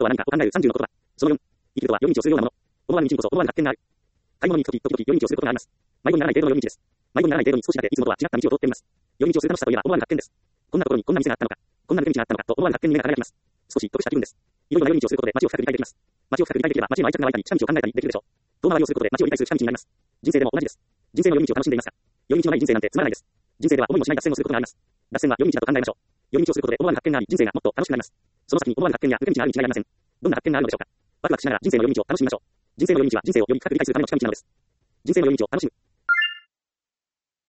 とは何かを考える30の言葉。その4、生きるとは良い道をするようなもの。思わぬ道にこそ思わぬ発見がある。買い物に行くとき、時々良い道をすることがあります。迷子にならない程度の良い道です。迷子にならない程度に少しだけいつもとは違った道を通っています。良い道をする楽しさといえば思わぬ発見です。こんなところにこんな店があったのか、こんな抜け道があったのかと思わぬ発見に目が輝きます。少し得した気分です。いろいろな良い道をすることで街を深く理解できます。街を深く理解できれば街への愛着が湧いたり、近道を考えたりできるでしょう。遠回りをすることで街を理解する近道になります。人生でも同じです。人生の良い道を楽しんでいますか？良い道のない人生なんてつまらないです。人生では思いもしない脱線をすることがあります。脱線は良い道だと考えましょう。良い道をすることで思わぬ発見があり、人生がもっと楽しくなります。その先に思わぬ発見や抜け道があるに違いありません。どんな発見があるのでしょうか。ワクワクしながら人生の良い道を楽しみましょう。人生の良い道は人生をより深く理解するための近道なのです。人生の良い道を楽しむ。